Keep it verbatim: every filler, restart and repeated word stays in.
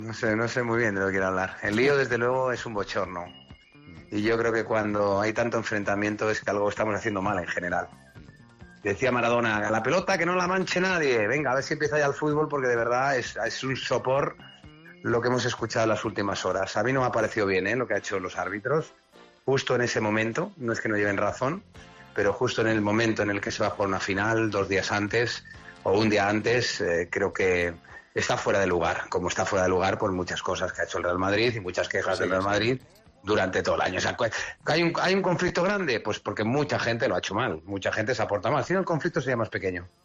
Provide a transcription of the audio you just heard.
No sé, no sé muy bien de lo que quiero hablar. El lío, desde luego, es un bochorno. Y yo creo que cuando hay tanto enfrentamiento es que algo estamos haciendo mal en general. Decía Maradona, a la pelota que no la manche nadie. Venga, a ver si empieza ya el fútbol, porque de verdad es, es un sopor lo que hemos escuchado en las últimas horas. A mí no me ha parecido bien, ¿eh?, lo que han hecho los árbitros. Justo en ese momento, no es que no lleven razón, pero justo en el momento en el que se va a jugar una final, dos días antes o un día antes, eh, creo que está fuera de lugar, como está fuera de lugar por muchas cosas que ha hecho el Real Madrid y muchas quejas Sí, del Real sí. Madrid durante todo el año. O sea, ¿hay un, ¿hay un conflicto grande? Pues porque mucha gente lo ha hecho mal, mucha gente se ha portado mal. Si no, el conflicto sería más pequeño.